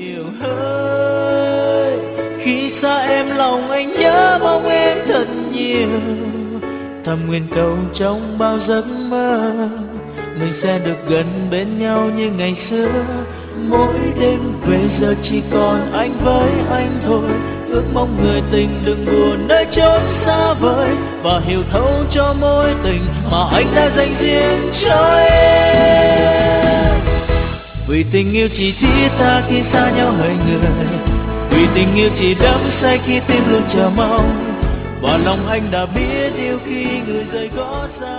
nhiều hơn. Khi xa em lòng anh nhớ mong em thật nhiều, thầm nguyện cầu trong bao giấc mơ mình sẽ được gần bên nhau như ngày xưa. Mỗi đêm về giờ chỉ còn anh với anh thôi, ước mong người tình đừng buồn nơi chốn xa vời, và hiểu thấu cho mối tình mà anh đã dành riêng cho em. Vì tình yêu chỉ thiết tha khi xa nhau hơi người, vì tình yêu chỉ đắm say khi tim luôn chờ mong, và lòng anh đã biết yêu khi người rời có xa.